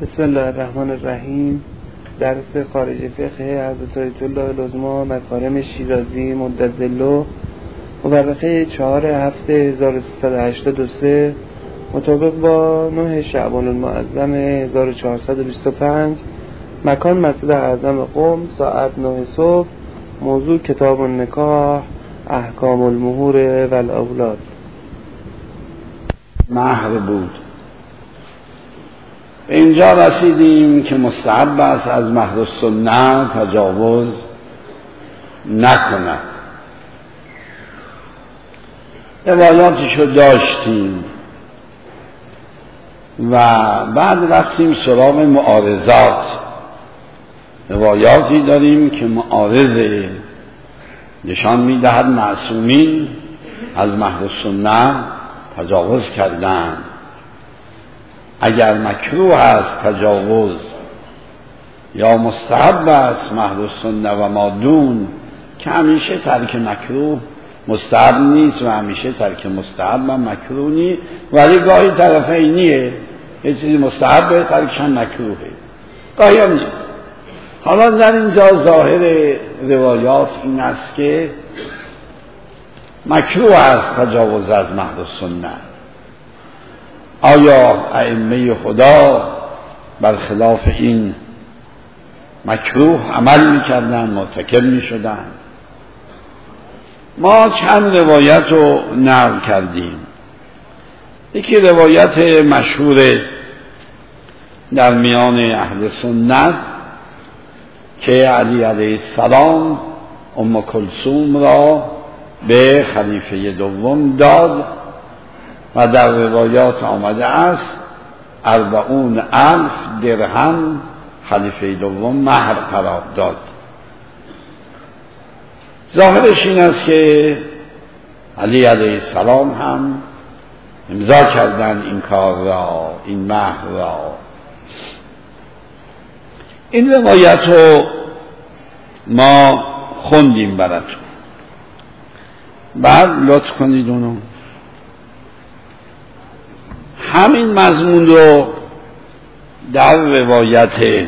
بسم الله الرحمن الرحیم. درس خارج فقه حضرت آیت الله العظمی مکارم شیرازی مدظله مورخه 4/7/1383 مطابق با 9 شعبان المعظم 1425. مکان مسجد اعظم قم، ساعت 9 صبح. موضوع کتاب النکاح، احکام المهور و الاولاد. مهر بود. به اینجا رسیدیم که مستحب است از مهر السنه تجاوز نکند. روایاتشو داشتیم و بعد رفتیم سراغ معارضات. روایاتی داریم که معارضه نشان میدهد معصومین از مهر السنه تجاوز کردند. اگر مکروه است تجاوز یا مستحب است مهر السنه و مادون، که همیشه ترک مکروه مستحب نیست و همیشه ترک مستحب و مکروه نیست، ولی گاهی طرفینیه، یه چیزی مستحبه ترکش هم مکروهه، گاهی هم نیست. حالا در اینجا ظاهر روایات این است که مکروه است تجاوز از مهر السنه. آیا ائمه خدا برخلاف این مکروه عمل می‌کردند، مرتکب می‌شدند؟ ما چند روایت رو نقل کردیم. یکی روایت مشهور در میان اهل سنت که علی علیه السلام ام کلثوم را به خلیفه دوم داد و در روایات آمده است 40,000 درهم خلیفه دوم مهر قرار داد. ظاهرش این است که علی علیه السلام هم امضا کردند این کار را، این مهر را. این روایت رو ما خوندیم براتون، بعد لطف کنید اونو همین مضمون رو در روایت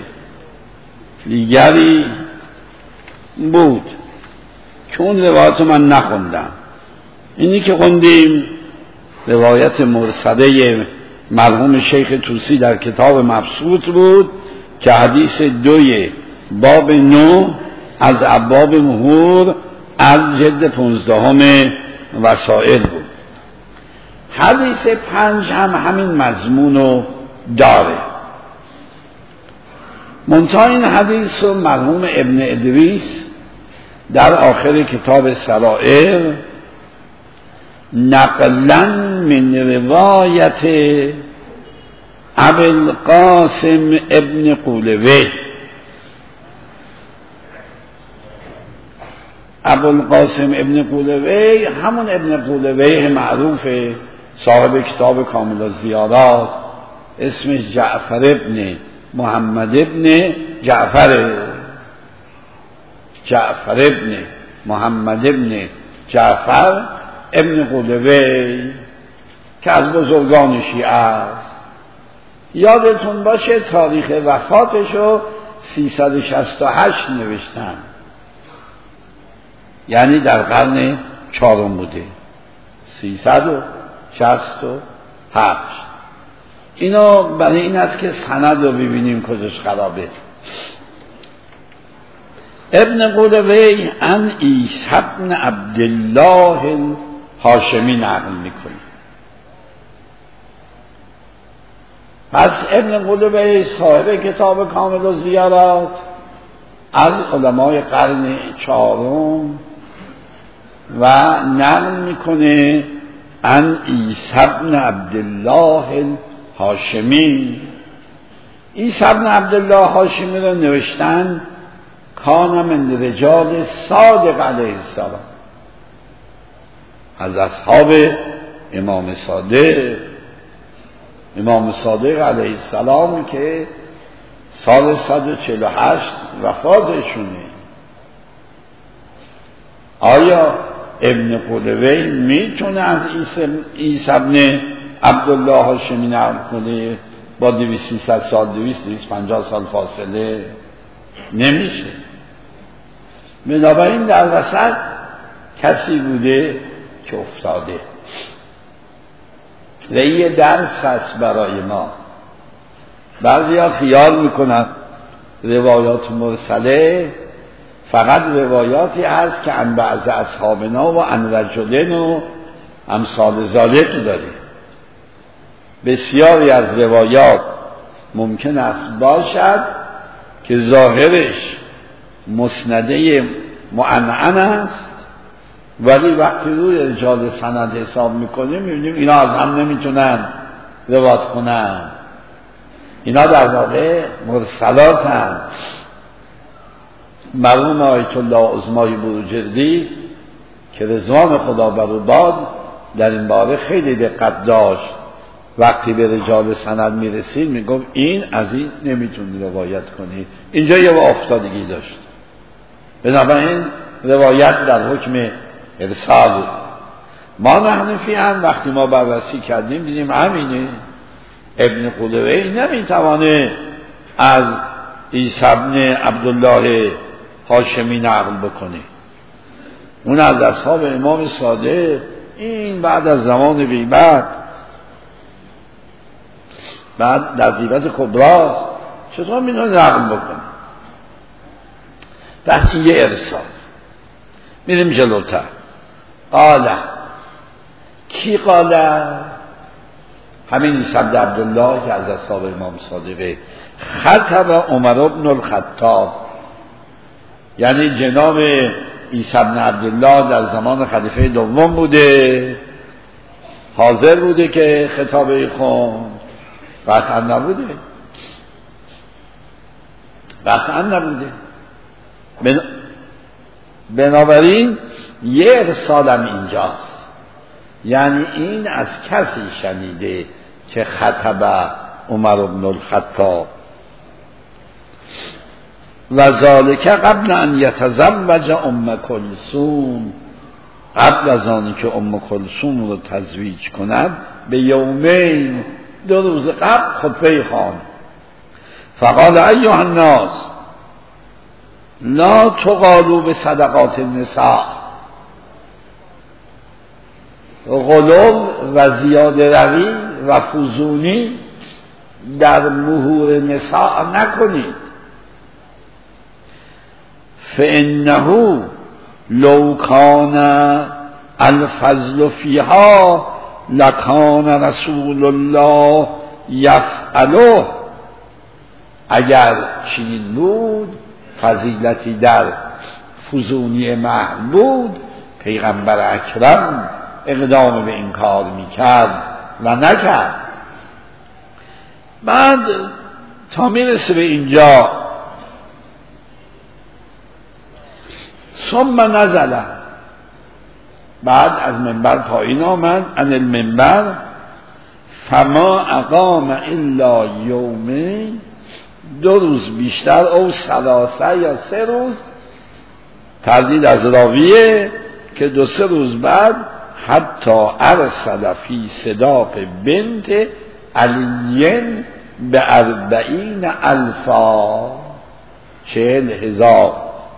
دیگری بود که اون روایت رو من نخوندم. اینی که خوندیم روایت مرسله مرحوم شیخ طوسی در کتاب مبسوط بود که حدیث 2 باب 9 از ابواب مهور از جلد 15 وسائل بود. حدیث 5 هم همین مضمون رو داره. منتها این حدیث رو مرحوم ابن ادریس در آخر کتاب سرائر نقلا من روایت ابوالقاسم ابن قولوی، ابوالقاسم ابن قولوی همون ابن قولوی معروف صاحب کتاب کامل الزیارات، اسمش جعفر ابن محمد ابن جعفر ابن محمد ابن جعفر ابن قولوی که از بزرگان شیعه است. یادتون باشه تاریخ وفاتشو 368 نوشتن، یعنی در قرن 4 بوده. 368. اینو برای این است که سند رو ببینیم کجاش خرابه. ابن قولوی عن عیسی بن عبدالله هاشمی نقل میکنه. پس ابن قولوی صاحب کتاب کامل الزیارات از علمای قرن 4 و نقل میکنه عن عیسی بن عبدالله هاشمی. عیسی بن عبدالله هاشمی رو نوشتن کان من رجال صادق علیه السلام، از اصحاب امام صادق علیه السلام که سال 148 وفاتشونه. آیا ابن قولوی میتونه از عیسی بن عبدالله هاشمی نقل کنه؟ با 200 سال 250 سال فاصله نمیشه. بنابراین در وسط کسی بوده که افتاده و یه درس هست برای ما. بعضیا خیال میکنن روایات مرسله فقط روایاتی هست که عن بعض اصحابنا و عن رجلین و امثال ذالک داره. بسیاری از روایات ممکن است باشد که ظاهرش مسنده معنعن است، ولی وقتی روی رجال سند حساب میکنیم میبینیم اینا از هم نمیتونن روایت کنن، اینا در واقع مرسلات هم. مرحوم آیت الله عظمای بروجردی که رضوان خدا بر او باد در این باره خیلی دقت داشت، وقتی به رجال سند میرسید میگفت این از این نمیتونی روایت کنی، اینجا یه افتادگی داشت. بنابراین روایت در حکم ارسال. ما نحنفی هم وقتی ما بررسی کردیم دیدیم همینه. ابن قلوی نمیتوانه از عیسی ابن عبدالله هاشمی نقل بکنه، اون از اصحاب امام صادق. این بعد از زمان غیبت، بعد در غیبت کبراست، چطور میتونه نقل بکنه؟ پس این یه ارسال. میریم جلوتر. قاله، کی قاله؟ همین عیسی ابن عبدالله که از اصحاب امام صادقه. خطب عمر بن الخطاب، یعنی جناب عیسی ابن عبدالله در زمان خلیفه دوم بوده، حاضر بوده که خطابه خوند؟ قطعا نبوده، قطعا نبوده. بنابراین یه ارسالم اینجاست، یعنی این از کسی شنیده که خطب عمر بن الخطاب. و ذالک قبل ان یتزوج ام کلثوم، قبل از آنی که ام کلثوم رو تزویج کند به یومین، 2 روز قبل خطبه خواند. فقال ایها الناس لا تغالوا بصدقات النساء، غلو و زیاده روی و فزونی در مهور نساء نکنید. فإنه لو كان الفضل فيها لكان رسول الله يفعله، اگر چنین بود فضیلتی در فزونی مهر بود، پیغمبر اکرم اقدام به این کار میکرد و نکرد. بعد تا میرسه به اینجا ثم نزل، بعد از منبر پایین آمد، ان المنبر فما اقام الا یومین، 2 روز بیشتر، او 3 یا 3 روز، تردید از راویه که 2-3 روز بعد حتی ارسل فی صداق بنت علیین به 40,000 40,000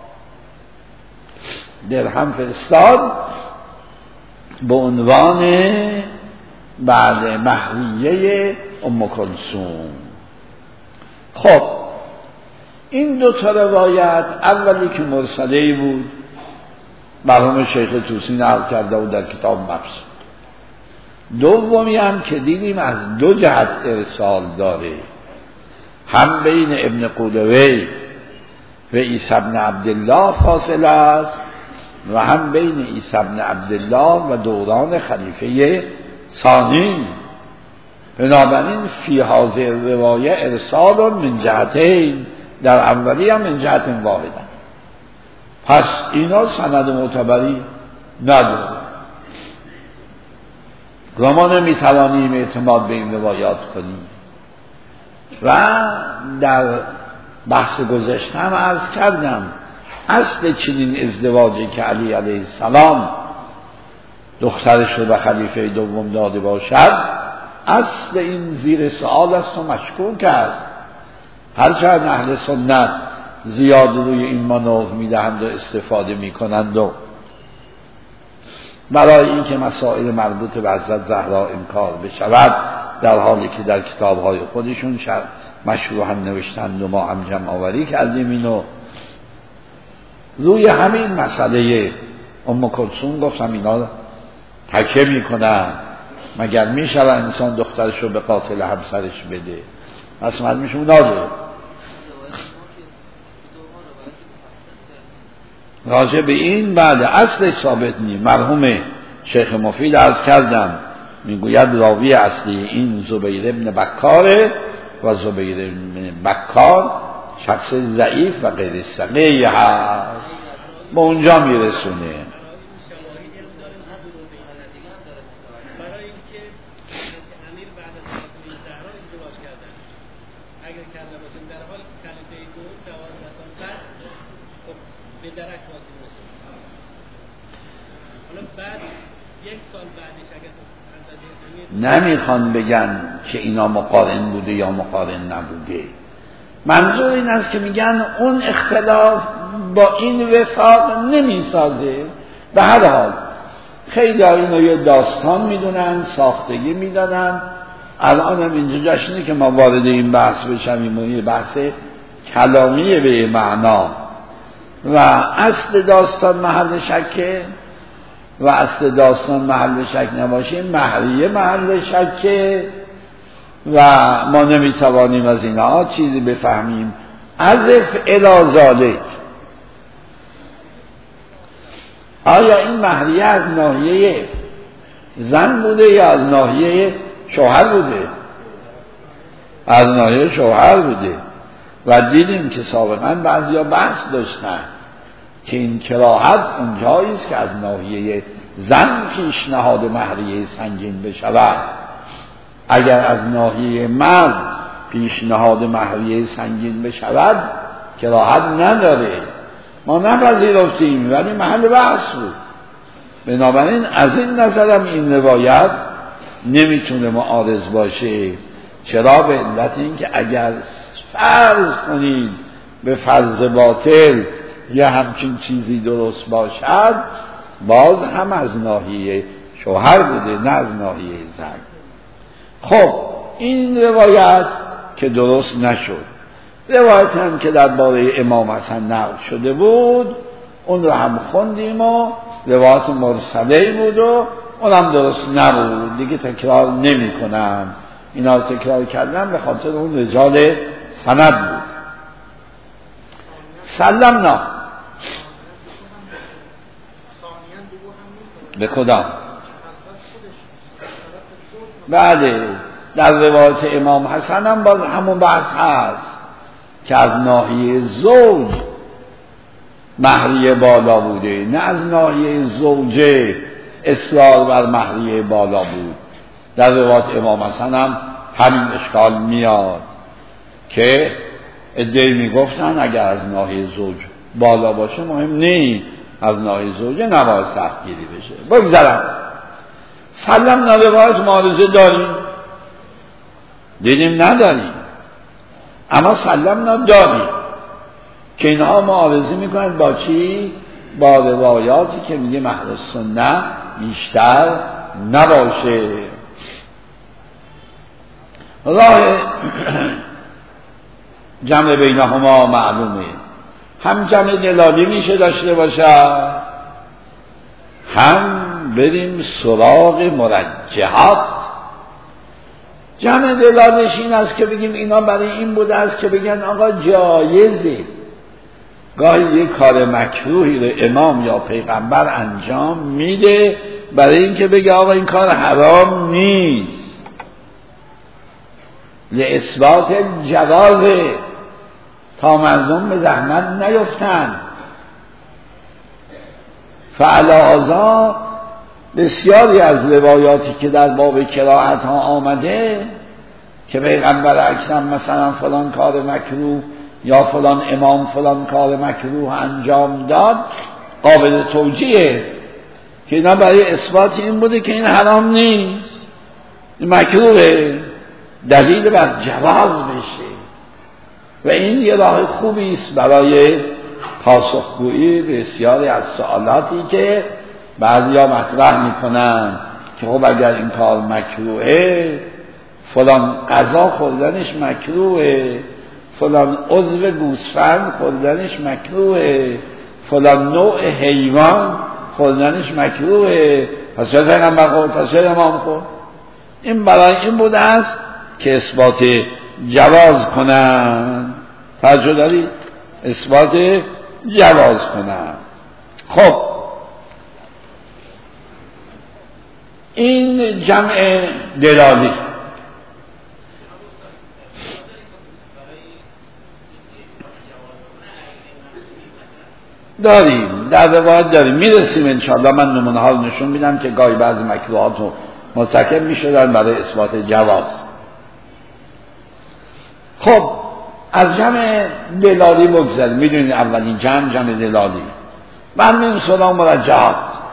درهم فرستاد به عنوان بعد مهریه ام کلثوم. خب این 2 تا روایت، اولی که مرسله بود مرحوم شیخ طوسی نقل کرده بود در کتاب مبسوط، دومی هم که دیدیم از 2 جهت ارسال داره، هم بین ابن قلوی و عیسی ابن عبدالله فاصله است و هم بین عیسی ابن عبدالله و دوران خلیفه ثانی. بنابراین فی هذه روایه ارسال من جهتین، در اولی هم من جهت واحده. پس اینا سند معتبری نداره و ما نمیتوانیم اعتماد به این روایات کنیم. و در بحث گذشته هم عرض کردم اصل چنین ازدواجی که علی علیه السلام دخترش رو به خلیفه دوم داده باشد، اصل این زیر سوال است و مشکوک است. هرچند اهل سنت زیاد روی این مانور میدهند و استفاده میکنند و برای اینکه مسائل مربوط به حضرت زهرا انکار بشود، در حالی که در کتاب‌های خودشون مشروحاً نوشتند و ما هم جمع آوری کردیم اینو. روی همین مسئله ام کلثوم گفتم اینا تکیه میکنن، مگر میشود انسان دخترش رو به قاتل همسرش بده؟ پس معلومشون داده. راجع به این بعد اصل ثابت نی. مرحوم شیخ مفید عرض کردم میگوید راوی اصلی این زبیر ابن بکاره و زبیر ابن بکار شخص ضعیف و غیر ثقه هست، به اونجا میرسونه. نمیخوان بگن که اینا مقارن بوده یا مقارن نبوده. منظور این است که میگن اون اختلاف با این وفاق نمیسازه. به هر حال خیلی اینو یه داستان میدونن، ساختگی میدادن. الان هم اینجا جشنه که ما وارد این بحث بشیم و یه بحث کلامی به معنا و اصل داستان محل شکه و اصل داستان محل شک نباشه، مهریه محل شکه و ما نمیتوانیم از اینها چیزی بفهمیم. عزف الی ذالک، آیا این مهریه از ناحیه زن بوده یا از ناحیه شوهر بوده؟ از ناحیه شوهر بوده. و دیدیم که سابقا بعضیا بحث داشتن که این کراهت اونجایی است که از ناحیه زن پیشنهاد مهریه سنگین بشود. اگر از ناحیه مرد پیشنهاد مهریه سنگین بشود کراهت نداره. ما نپذیرفتیم ولی محل بحث بود. بنابراین از این نظرم این روایت نمیتونه معارض باشه. چرا؟ به علت این که اگر فرض کنید به فرض باطل یا همچین چیزی درست باشد، باز هم از ناحیه شوهر بوده نه از ناحیه زن. خب این روایت که درست نشد، روایت هم که درباره امام حسن نقل شده بود اون رو هم خوندیم و روایت مرسله بود و اون هم درست نبود. دیگه تکرار نمی کنم. اینا رو تکرار کردم به خاطر اون رجال سند بود. سلمنا به کدام؟ بله، در روایت امام حسن هم باز همون بحث هست که از ناحیه زوج مهریه بالا بوده، نه از ناحیه زوجه اصرار بر مهریه بالا بود. در روایت امام حسن هم همین اشکال میاد که ادعی میگفتن اگر از ناحیه زوج بالا باشه مهم نیست، از ناحیه زوجه نباید سخت گیری بشه. بگذارم سلم روایت معارضه داریم؟ دیدیم نداریم، اما سلم داریم که اینها معارضه میکنند با چی؟ با روایاتی که میگه مهر سنت بیشتر نباشه. راه جمع بینهما معلومه. هم جمع دلالی میشه داشته باشه، هم بریم سراغ مرجحات. جمع دلالش این است که بگیم اینا برای این بوده است که بگن آقا جایزه گاهی یک کار مکروهی رو امام یا پیغمبر انجام میده برای اینکه بگه آقا این کار حرام نیست، لاثبات جواز، تا مردم به زحمت نیفتن. فعلاوه بسیاری از روایاتی که در باب کراهت ها آمده که پیغمبر اکرم مثلا فلان کار مکروه یا فلان امام فلان کار مکروه انجام داد، قابل توجیه که اینا برای اثبات این بوده که این حرام نیست. این مکروه دلیل بر جواز بشه و این یه راه خوبی است برای پاسخگویی بسیاری از سوالاتی که بعضیا مطرح میکنن که خب اگر این کار مکروهه فلان غذا خوردنش مکروهه، فلان عضو گوسفند خوردنش مکروهه، فلان نوع حیوان خوردنش مکروهه، پس چرا پیغمبر خورد؟ پس چرا امام خورد؟ این برای این بوده است که اثبات جواز کنن. توجه دارید؟ اثبات جواز کنن. خب این جمع دلالی. داریم در روایت داریم، میرسیم انشاءالله. من نمونه ها رو نشون میدم که گاهی بعضی مکروهات رو مرتکب میشدن برای اثبات جواز. خب از جمع دلالی بگذاریم. میدونید اولین جمع دلالی. من میرم سراغ مرجحات.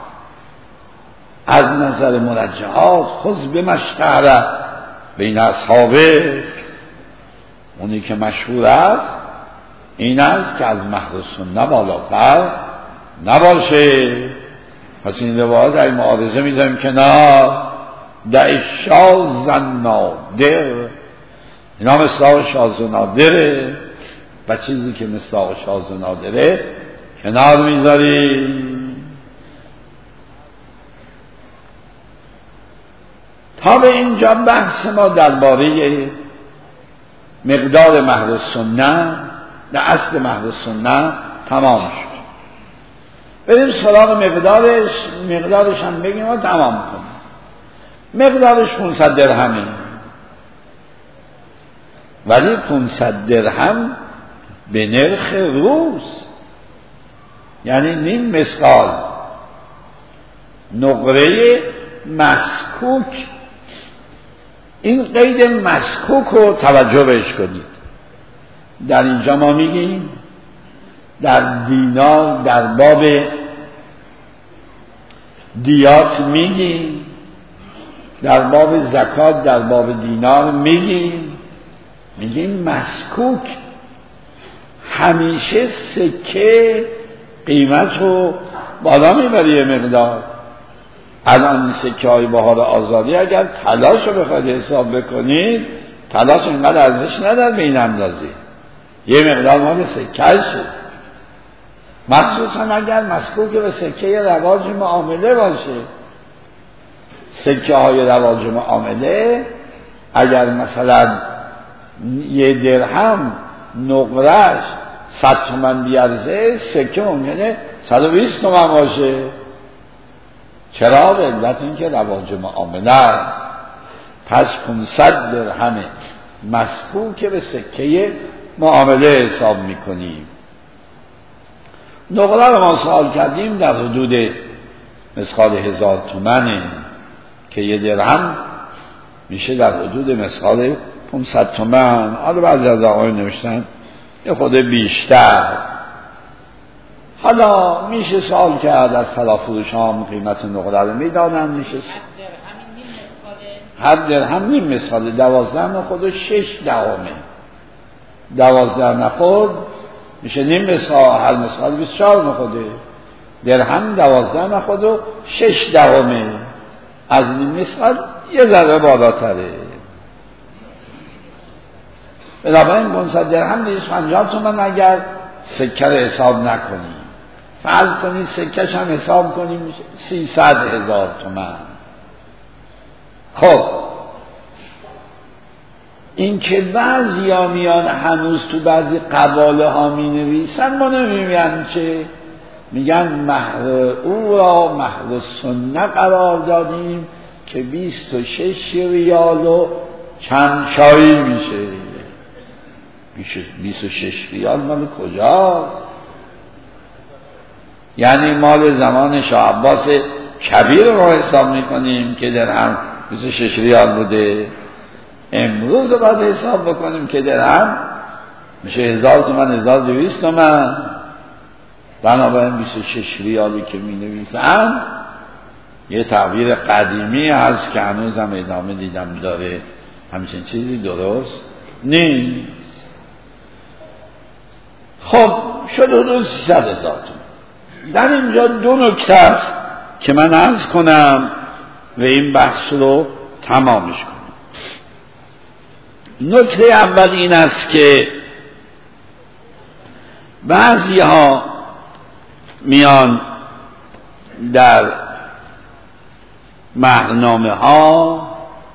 از نظر مرجحات خذ بمشتهر بین اصحابه، اونی که مشهور است این است که از مهر سنت بالاتر نباشه. پس این روایت ای معارضه میذاریم کنار. دع شاذ نادر، اینا مصداق شاذ و نادره و چیزی که مصداق شاذ و نادره کنار میذاریم. تا به اینجا بحث ما درباره مقدار مهر سنت، در اصل مهر سنت تمام شد. بریم سراغ مقدارش هم بگیم و تمام کنیم. مقدارش 500 درهمه، ولی 500 درهم به نرخ روز، یعنی نیم مثقال نقره مسکوک. این قید مسکوک رو توجه بهش کنید. در اینجا ما میگیم در دینار در باب دیات میگیم، در باب زکات در باب دینار میگیم مسکوک. همیشه سکه قیمت رو بالا میبره یه مقدار. الان این سکه های بهار آزادی اگر تلاش رو بخواید حساب بکنید، تلاش اینقدر ارزش نداره به این اندازه. یه مقدار مال سکه شد، مخصوصا اگر مسکوک به سکه رواج معامله باشه. سکه های رواج معامله اگر مثلا یه درهم نقرهش 100 تومن بیارزه، سکه ممکنه 120 تومن باشه. چرا؟ به علت اینکه رواج معامله است. پس 500 درهم مسکوک به سکه معامله حساب میکنیم. نقره رو ما سوال کردیم در حدود مثقال 1000 تومنه که یه درهم میشه در حدود مثقال 500 تومن. حالا بعضی از آقای نوشتن یه خود بیشتر. حالا میشه سوال کرد از طرف‌فروش ها قیمت نقره رو میدانن. میشه هر درهم نیم مثقال 12 نخود و 6 دهمه. 12 نخود میشه نیم مثقال، هر مثقال 24 نخوده. درهم 12 نخود و 6 دهمه. از نیم مثقال یه ذره بالاتره. بنابراین 500 درهم 250 تومن اگر سکه رو حساب نکنیم، فرض کنید سکهش هم حساب کنیم میشه 300,000 تومن. خب این که بعضی ها میان هنوز تو بعضی قواله ها می نویسن، ما نمیگن چه میگن مهر او را مهر سنت قرار دادیم که 26 ریال و چند چایی میشه. 26 ریال مال کجاست؟ یعنی مال زمان شاه عباس کبیر رو حساب میکنیم که درهم 26 ریال بوده. امروز رو باید حساب بکنیم که درهم میشه 1000 تومن 1200 تومن. بنابراین 26 ریالی که می نویسن یه تعبیر قدیمی هست که هنوزم ادامه دیدم داره، همچین چیزی درست نیست. خب شد حدود 300,000 تومان. در اینجا دو نکته است که من عرض کنم و این بحث رو تمامش کنم. نکته اول این است که بعضی ها میان در مهرنامه ها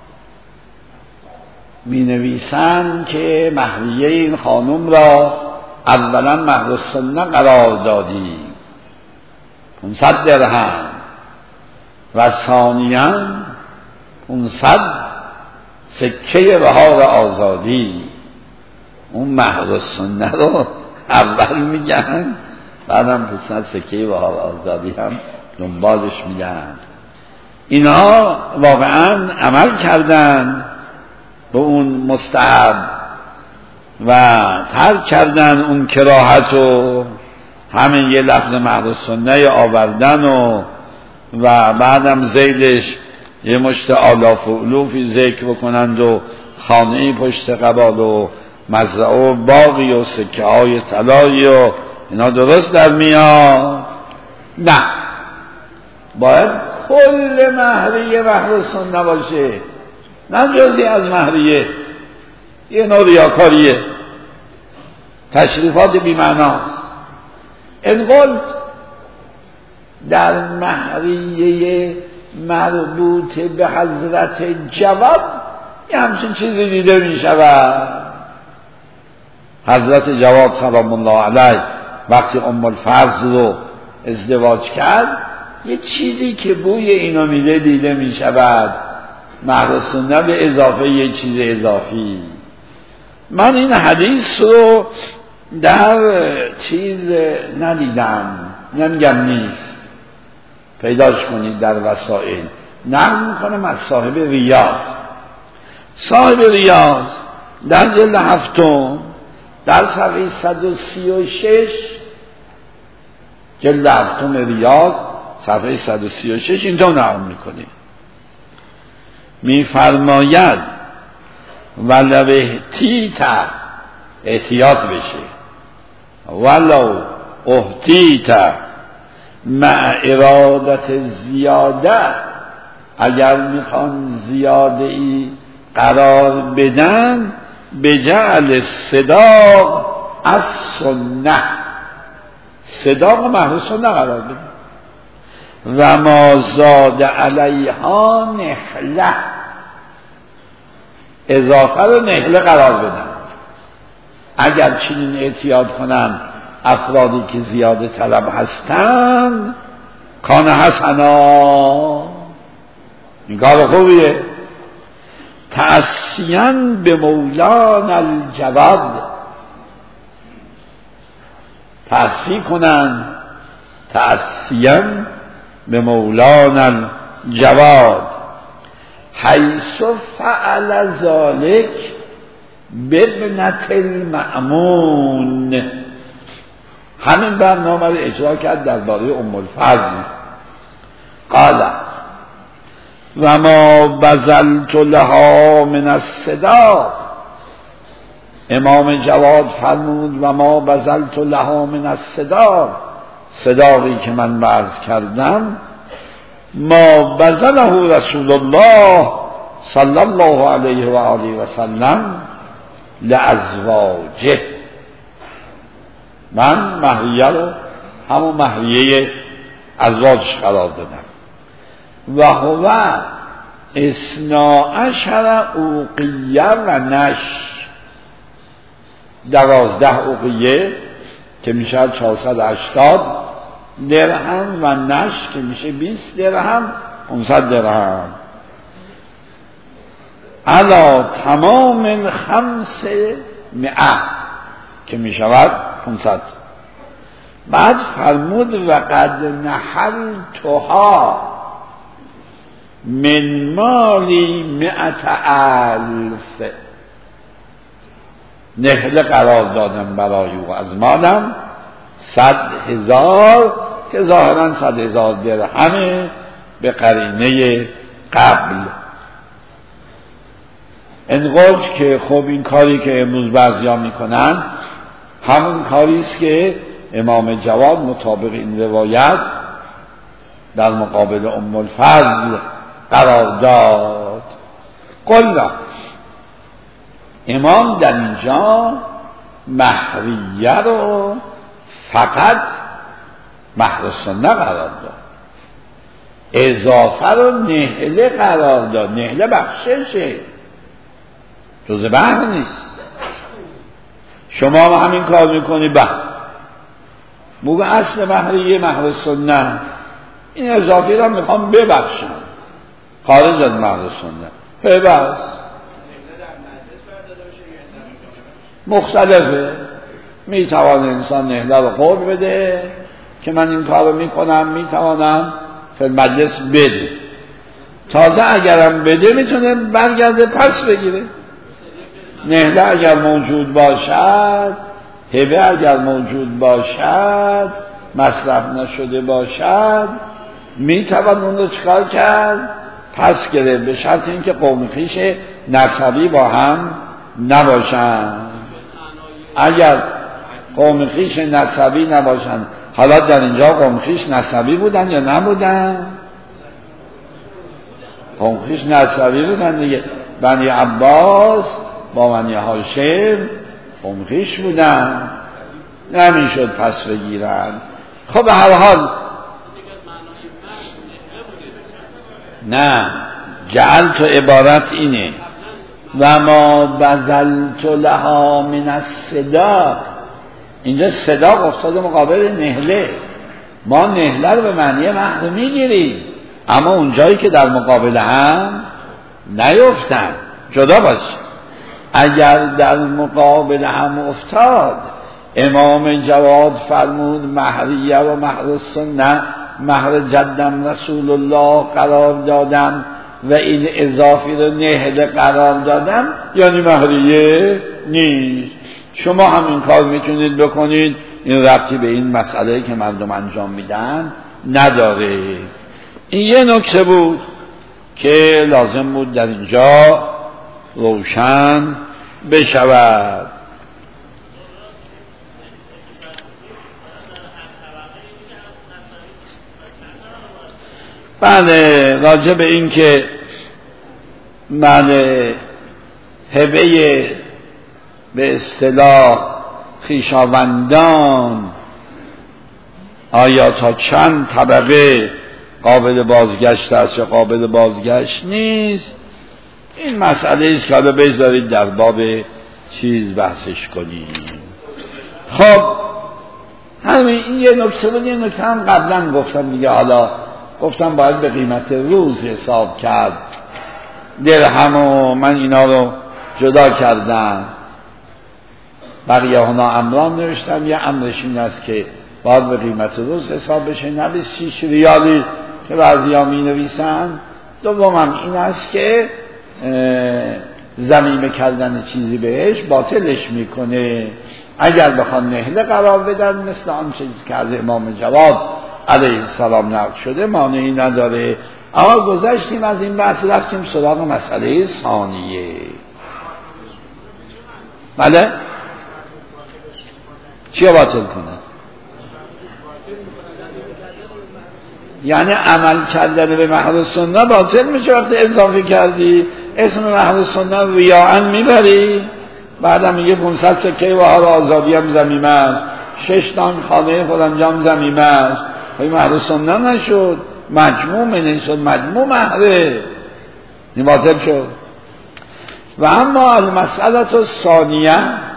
می نویسند که مهریه این خانم را اولا مهر السنه قرار دادی 500 درهم و ثانیاً 500 سکه بهار آزادی. اون مهر السنه رو اول میگن، بعدم 500 سکه بهار آزادی هم دنبالش میگن. اینا واقعا عمل کردن به اون مستحب و ترک کردن اون کراهت و همین یه لفظ مهر السنه آوردن و بعدم زیدش یه مشت آلاف و علوفی ذکر بکنند و خانه‌ای پشت قبال و مزرعه و باغی و سکه های طلایی و اینا درست در میاد. نه، باید کل مهریه مهر السنه باشه، نه جزئی از مهریه. یه نوع ریاکاریه، تشریفات بی‌معناست. انقل در مهریه مربوط به حضرت جواد یه همچین چیزی دیده می شود. حضرت جواد سلام الله علیه وقتی ام الفضل رو ازدواج کرد یه چیزی که بوی اینو میده دیده می شود، مهر السنه به اضافه یه چیز اضافی. من این حدیث رو در چیز ندیدم، نمیگم نیست، پیداش کنید در وسائل. نقل میکنم از صاحب ریاض. صاحب ریاض در جلد 7 در صفحه 136، جلد 7 ریاض صفحه 136 اینطور نقل میکنه، میفرماید ولو احتیت، احتیاط بشه، ولو احتیت مع ارادت زیاده، اگر میخوان زیاده ای قرار بدن بجعل صداق از سنه، صداق مهر السنه قرار بدن و ما زاد علیها نخله، اضافه رو نخله قرار بدن. اگر چنین اعتیاد کنن افرادی که زیاده طلب هستند کان حسنا، این کار خوبیه. تأسیاً به مولانا الجواد، تأسی کنن تأسیاً به مولانا الجواد حیث فعل ذلك بابنة المأمون. همین برنامه رو اجرا کرد درباره ام الفضل. قال و ما بذلت لها من الصداق، امام جواد فرمود و ما بذلت لها من الصداق، صداقی که من وعظ کردم ما بذله رسول الله صلی الله علیه و آله و سلم لازواجه، من مهریه رو همون مهریه ازواجش قرار دادم. و هو 12 اوقیه و نش، 12 اوقیه که میشه 480 درهم و نش که میشه 20 درهم 500 درهم علا تمام 500 که میشود 500. بعد فرمود و قد نحلتها من مالی 100,000، نحله قرار دادم برای او از مالم 100,000 که ظاهرا 100,000 درهمه به قرینه قبل. انقدر که خب این کاری که امروز بعضیا میکنن همون کاری است که امام جواد مطابق این روایت در مقابل ام الفضل قرار داد. قلنا، امام در اینجا مهریه رو فقط مهر سنه قرار داد، اضافه رو نهله قرار داد. نهله بخششه، جز مهر نیست. شما هم همین کار میکنی موقع اصل مهریه مهر سنه، این اضافی رو میخوام ببخشم خارج از مهر سنه. ببخش مختلفه، میتوان انسان نهله رو قول بده که من این کار رو میکنم، میتوانم فی المجلس بده. تازه اگرم بده میتونه برگرده پس بگیره. نهله اگر موجود باشد، هبه اگر موجود باشد، مصرف نشده باشد، میتوان اون رو چکار کرد؟ پس گرفت، به شرط اینکه قوم خویش نسبی با هم نباشند. اگر قوم خویش نسبی نباشند، حالا در اینجا قوم خویش نسبی بودن یا نبودن؟ قوم خویش نسبی بودن دیگه. بنی عباس با بنی هاشم قوم خویش بودن، نمیشد پس بگیرن. خب به هر حال نه، جعلت عبارت اینه و ما بذلت لها من الصداق. اینجا صداق افتاده مقابل نهله. ما نهله رو به معنی مهر میگیریم، اما اونجایی که در مقابل هم نیفتن جدا باشه. اگر در مقابل هم افتاد، امام جواد فرمود مهریه و مهر سنه مهر جدم رسول الله قرار دادم و این اضافی رو نهله قرار دادم، یعنی مهریه نیست. شما هم این کار میتونید بکنید، این ربطی به این مسئله که مردم انجام میدن نداره. این یه نکته بود که لازم بود در اینجا روشن بشود. بله، راجع به این که هبه به اصطلاح خویشاوندان آیا تا چند طبقه قابل بازگشت است یا قابل بازگشت نیست، این مسئله است که حالا بذارید در باب چیز بحثش کنیم. خب همین این یه نکته بود. یه نکته هم قبلا گفتم دیگه، حالا گفتم باید به قیمت روز حساب کرد. درهم و من اینا رو جدا کردم، بقیه اونا امران نوشتم. یه امرش این است که باید به قیمت روز حساب بشه، نه به 6 ریالی که بعضی ها می نویسن. دومم این است که ضمیمه کردن چیزی بهش باطلش میکنه. اگر بخوان نهله قرار بدن مثل آن چیزی که از امام جواد علیه السلام نقل شده مانعی نداره. اما گذشتیم از این بحث، رفتیم سراغ مسئله ثانیه. بله؟ چی باطل کنه؟ یعنی عمل کردن به مهر سنه باطل میشه وقتی اضافه کردی. اسم مهر سنه ریاءً میبری، بعدم میگه 500 سکه و حال آزادی هم ضمیمه است، 6 تن خانه فلان جام ضمیمه است. این مهر سنه نشد، مجموع نشد، مجموع مهره، این باطل شد. و اما المسئله الثانیه،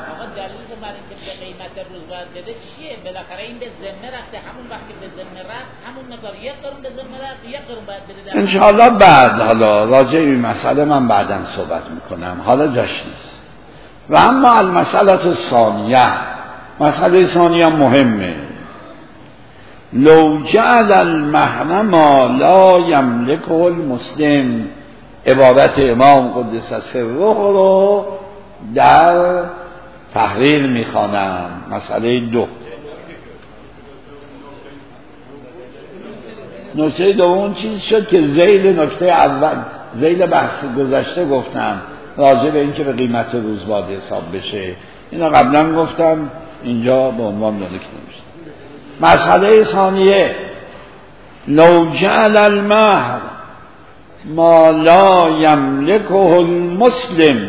بالاخره این به ذمه رفته، همون وقتی به ذمه رفت همون مقدار یک قرون به ذمه رفت، یک قرون باید بده. انشاءالله بعد حالا راجع به این مسئله من بعداً صحبت میکنم، حالا جاش نیست. و اما المسئله الثانیه، مسئله ثانیه مهمه. لو جعل المهر ما لا یملکه المسلم، عبارت امام قدس سره رو در تحریر میخوانم. مسئله 2، نکته دوم چیز شد که ذیل نکته اول، ذیل بحث گذشته گفتم راجع به این که به قیمت روز باید حساب بشه، اینا قبلا گفتم، اینجا به عنوان داده که نمیشه. مسئله ثانیه، لو جعل المهر ما لا یملکه المسلم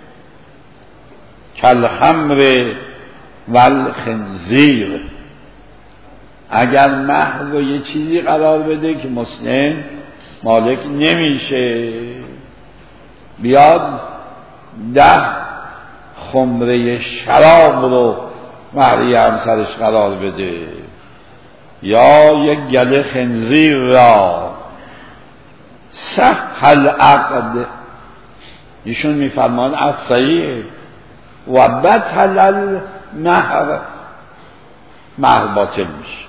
کالخمر والخنزیر، اگر مهر رو یه چیزی قرار بده که مسلم مالک نمیشه، بیاد 10 خمره شراب رو مهریه همسرش قرار بده یا یک گله خنزیر را، صح العقد، ایشون میفرمان از صحیح و بطل المهر، مهر باطل میشه.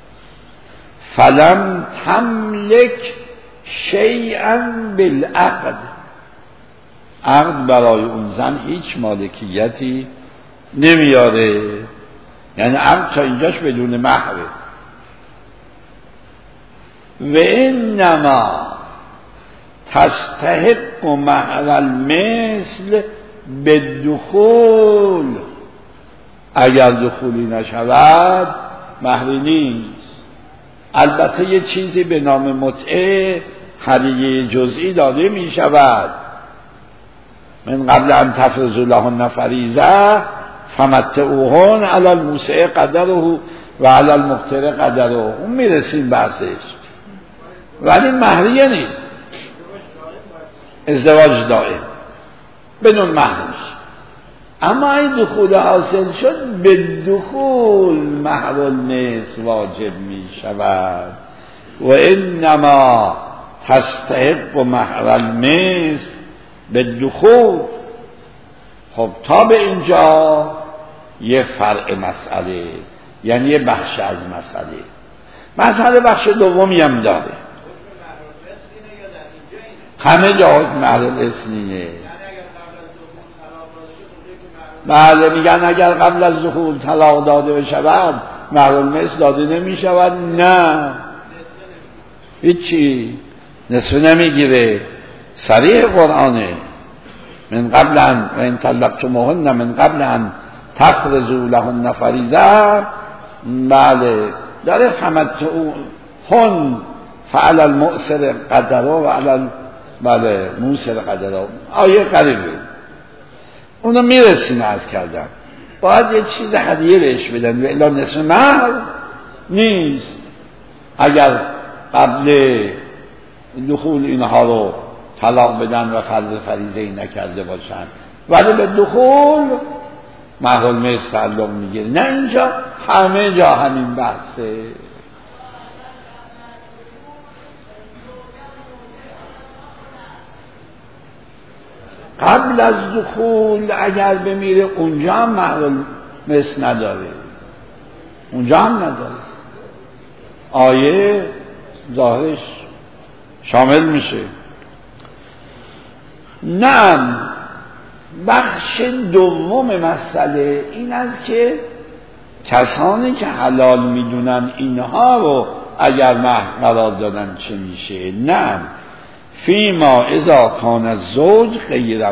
فلم تملک شیئا بالعقد، عقد برای اون زن هیچ مالکیتی نمیاره، یعنی عقد تا اینجاش بدون مهره. و انما تستحق مهر المثل بالدخول، اگر دخولی نشود مهری نیست. البته یه چیزی به نام متعه هدیه جزئی داده می شود، من قبل ان تفرضوا لهن فریضه فمتعوهن علی الموسع قدره و علی المقتر قدره، اون میرسیم بحثش، ولی مهریه نیست. ازدواج دائم بدون مهرش، اما این دخول حاصل شد به دخول مهر النصف واجب می شود. و انما تستحق مهر المثل به دخول. خب تا به اینجا یه فرع مسئله، یعنی یه بخش از مسئله بخش دومی هم داره. همه جا مهر الاسنینه. بله، میگن اگر قبل از دخول طلاق داده بشود مهر المثل داده نمی شود. نه، هیچی نصف نمیگیره، صریح قرآنه. من قبل ان و ان طلقتموهن من قبل ان تفرضوا لهن فریضه، بله داره فمتعوهن فعلی المؤسر قدره و علی بله موسر قدره، آیه قریبه اونو میرسیم. عرض کردم باید یه چیز هدیه بهش بدن و الا نصف مهر نیست. اگر قبل دخول اینها رو طلاق بدن و فرض فریضه ای نکرده باشن، ولی به دخول مهر المثل تعلق میگیره. نه اینجا، همه جا همین بحثه. قبل از دخول اگر بمیره اونجا هم مهر المثل نداره، اونجا هم نداره. آیه ظاهرش شامل میشه. نه، بخش دوم مسئله این است که کسانی که حلال میدونن اینها رو اگر مهر قرار دادن چه میشه. نه، فیما اذا کان الزوج غیر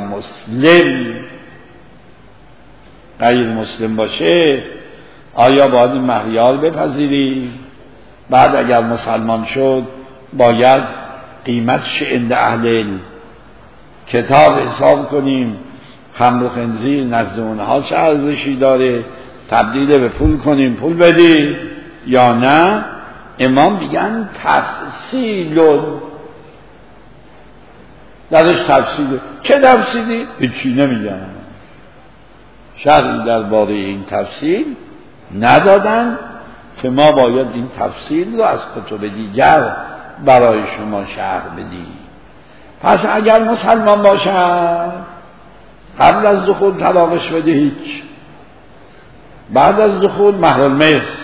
مسلم باشه، آیا باید این مهریه بپذیری؟ بعد اگر مسلمان شد باید قیمتش عند اهل کتاب حساب کنیم، خمر و خنزیر نزد اونها چه ارزشی داره، تبدیل به پول کنیم پول بدی یا نه. امام میگن تفصیل، درش تفصیله. چه تفصیلی؟ هیچی نمیگن، شرحی درباره این تفصیل ندادن که ما باید این تفصیل رو از کتب دیگر برای شما شرح بدیم. پس اگر مسلمان باشن قبل از دخول طلاقش بده هیچ، بعد از دخول مهر المثل،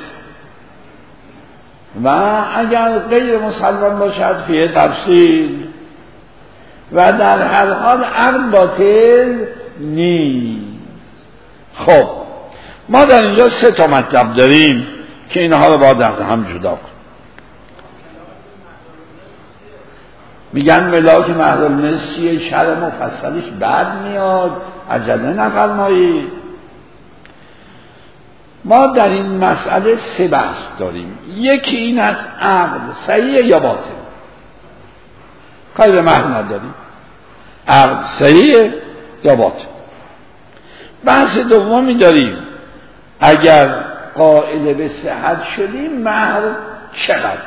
و اگر غیر مسلمان باشد فیه تفصیل، و در هر حال عقد باطل نیست. خب ما در اینجا 3 مطلب داریم که اینها رو باید از هم جدا کنیم. میگن ملاک محرم مصریه، شرع مفصلش بعد میاد، عجله نفرمایید. ما در این مسئله 3 بحث داریم. یکی این از عقد صحیح یا باطل، کاری به محل نداریم، عقد صحیح یا باطل. بحث دومی داریم، اگر قائل به صحت شدیم مهر چقدر.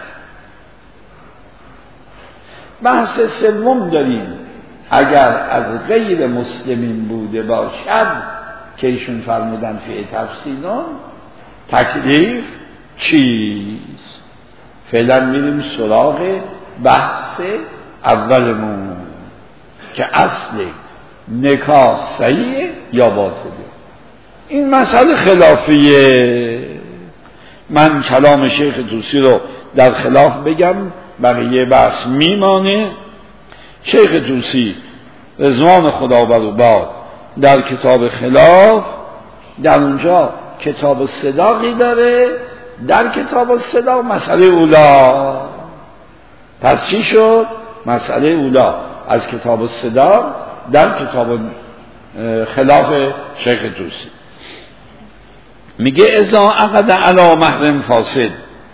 بحث سوم داریم، اگر از غیر مسلمین بوده باشد که ایشون فرمودن فی تفصیلون، تکلیف چیست. فعلا میریم سراغ بحث اولمون که اصل نکاح صحیح یا باطله. این مسئله خلافیه. من کلام شیخ طوسی رو در خلاف بگم، بقیه بحث میمانه. شیخ طوسی رضوان خدا بر او باد در کتاب خلاف، در اونجا کتاب صداقی داره، در کتاب صداق مسئله اولا. پس چی شد؟ مسئله اولا از کتاب صداق در کتاب خلاف شیخ طوسی. میگه اذا عقد علی محرم فاسد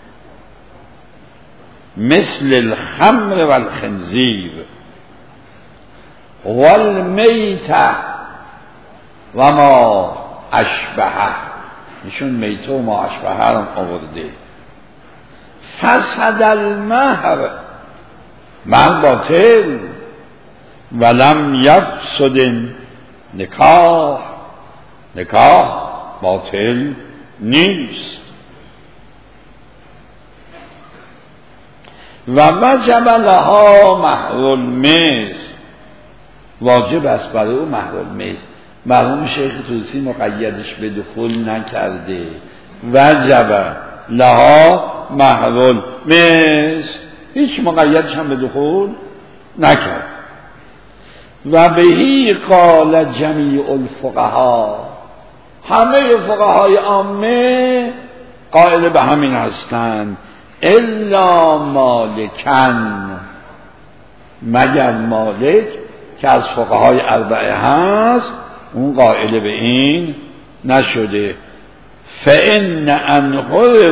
مثل الخمر والخنزیر والمیت و ما اشبه، نشون میت و ما اشبه هم آورده. فسد المهر، مهر باطل، ولم یفسد نکاح، نکاح باطل نیست. و وجب لها مهر المثل، واجب است برای او مهر المثل. مرحوم شیخ طوسی مقیدش به دخول نکرده، وجب لها مهر المثل، هیچ مقیدش هم به دخول نکرد. و بهی قال جمیع الفقها، همه فقهای عامه قائل به همین هستند، الا مالکن، مگر مالک که از فقهای اربعه هست، اون قائل به این نشده. فإن عنه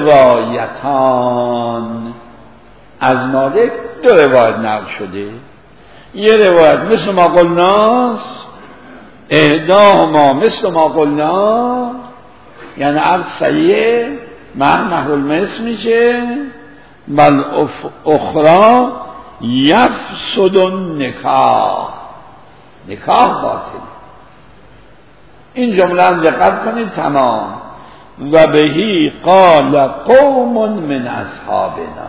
روایتان، از مالک 2 روایت نقل شده. یه روایت مثل ما قلناست، احداهما مثل ما قلنا، یعنی عقد صحیح مهر المثل میشه، بل اخرى یفسد النکاح، نکاح باطل. این جمله هم دقت کنید تمام. و بهی قال قوم من اصحابنا،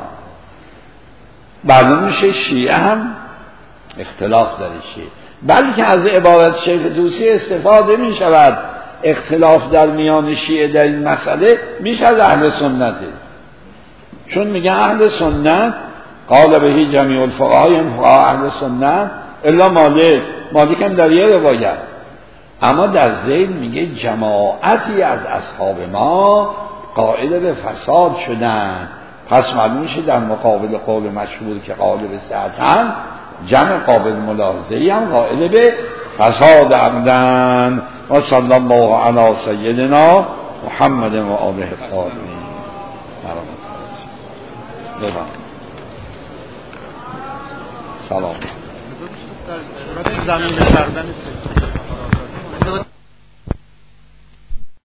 بعد میشه شیعه هم اختلاف داره شیعه، بلکه از عبارت شیخ طوسی استفاده می شود. اختلاف در میان شیعه در این مسئله میشه از اهل سنته، چون میگه اهل سنت قال بهی جمیع الفقها، این فقها اهل سنت الا مالک، مالک هم در یه روایت، اما در ذیل میگه جماعتی از اصحاب ما قائل به فساد شدن. پس معلوم میشه در مقابل قول مشهور که قائل به صحتن، جمع قابل ملاحظه‌ای هم قائل به فساد عمدن. و صلی الله علی سیدنا محمد و آله الطاهرین. سلام. زمین کردن